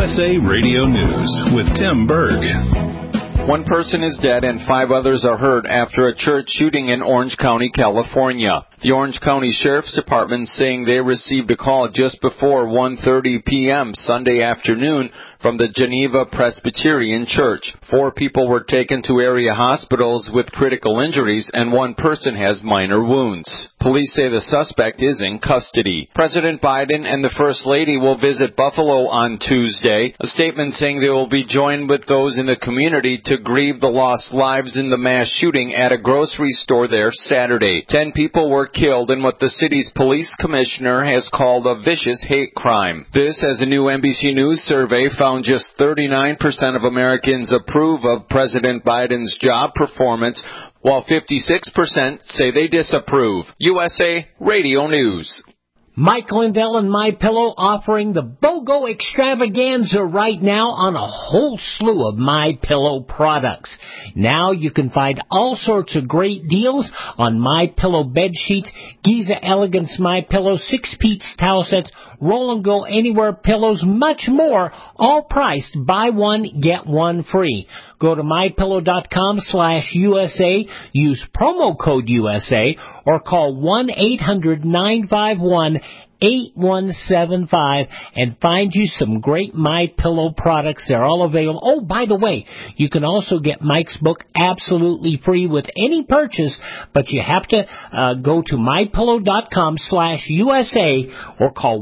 USA Radio News with Tim Berg. One person is dead and 5 others are hurt after a church shooting in Orange County, California. The Orange County Sheriff's Department saying they received a call just before 1:30 p.m. Sunday afternoon from the Geneva Presbyterian Church. 4 people were taken to area hospitals with critical injuries and 1 person has minor wounds. Police say the suspect is in custody. President Biden and the First Lady will visit Buffalo on Tuesday. A statement saying they will be joined with those in the community to grieve the lost lives in the mass shooting at a grocery store there Saturday. 10 people were killed in what the city's police commissioner has called a vicious hate crime. This, as a new NBC News survey found just 39% of Americans approve of President Biden's job performance, while 56% say they disapprove. USA Radio News. Mike Lindell and MyPillow offering the BOGO extravaganza right now on a whole slew of MyPillow products. Now you can find all sorts of great deals on MyPillow bed sheets, Giza Elegance MyPillow, 6-piece towel sets, Roll and Go Anywhere pillows, much more, all priced buy one, get one free. Go to MyPillow.com/USA, use promo code USA, or call 1-800-951-8175 and find you some great MyPillow products. They're all available. Oh, by the way, you can also get Mike's book absolutely free with any purchase, but you have to go to MyPillow.com/USA or call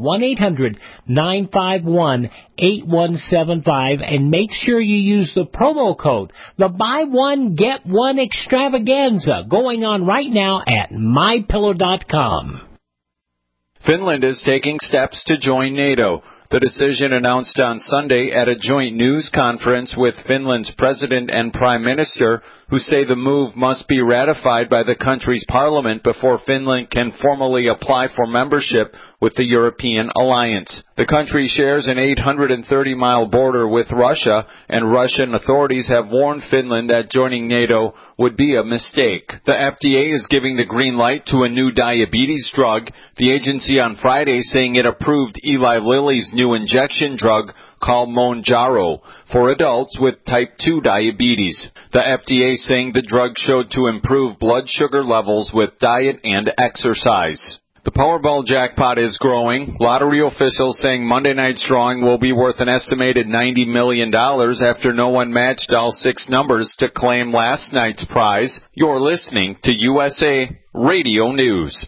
1-800-951-8175 and make sure you use the promo code. The buy one, get one extravaganza going on right now at MyPillow.com. Finland is taking steps to join NATO. The decision announced on Sunday at a joint news conference with Finland's president and prime minister, who say the move must be ratified by the country's parliament before Finland can formally apply for membership with the European alliance. The country shares an 830-mile border with Russia, and Russian authorities have warned Finland that joining NATO would be a mistake. The FDA is giving the green light to a new diabetes drug. The agency on Friday saying it approved Eli Lilly's new injection drug called Mounjaro for adults with type 2 diabetes. The FDA saying the drug showed to improve blood sugar levels with diet and exercise. The Powerball jackpot is growing. Lottery officials saying Monday night's drawing will be worth an estimated $90 million after no one matched all 6 numbers to claim last night's prize. You're listening to USA Radio News.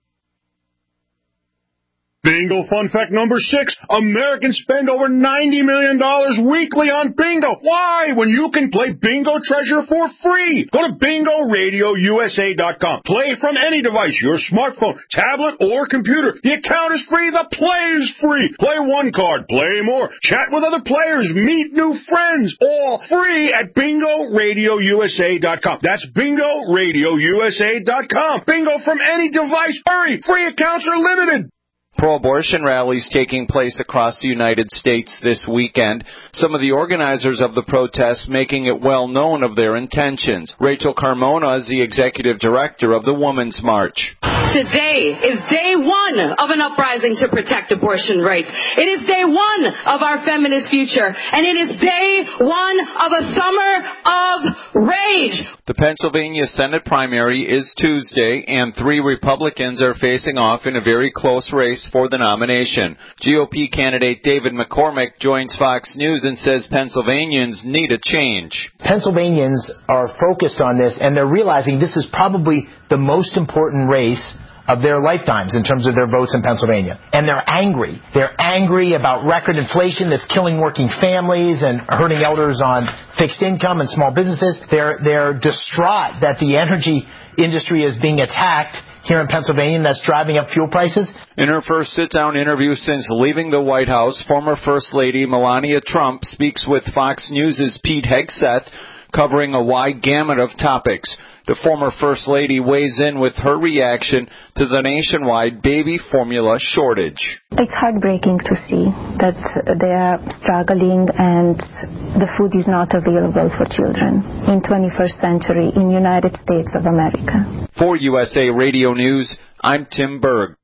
Bingo fun fact number 6. Americans spend over $90 million weekly on bingo. Why? When you can play Bingo Treasure for free. Go to BingoRadioUSA.com. Play from any device, your smartphone, tablet, or computer. The account is free. The play is free. Play one card. Play more. Chat with other players. Meet new friends. All free at BingoRadioUSA.com. That's BingoRadioUSA.com. Bingo from any device. Hurry. Free accounts are limited. Pro-abortion rallies taking place across the United States this weekend. Some of the organizers of the protests making it well known of their intentions. Rachel Carmona is the executive director of the Women's March. Today is day one of an uprising to protect abortion rights. It is day one of our feminist future, and it is day one of a summer of rage. The Pennsylvania Senate primary is Tuesday, and 3 Republicans are facing off in a very close race for the nomination. GOP candidate David McCormick joins Fox News and says Pennsylvanians need a change. Pennsylvanians are focused on this, and they're realizing this is probably the most important race of their lifetimes in terms of their votes in Pennsylvania. And they're angry. They're angry about record inflation that's killing working families and hurting elders on fixed income and small businesses. They're distraught that the energy industry is being attacked here in Pennsylvania, and that's driving up fuel prices. In her first sit-down interview since leaving the White House, former First Lady Melania Trump speaks with Fox News' Pete Hegseth, covering a wide gamut of topics. The former First Lady weighs in with her reaction to the nationwide baby formula shortage. It's heartbreaking to see that they are struggling and the food is not available for children in 21st century in United States of America. For USA Radio News, I'm Tim Berg.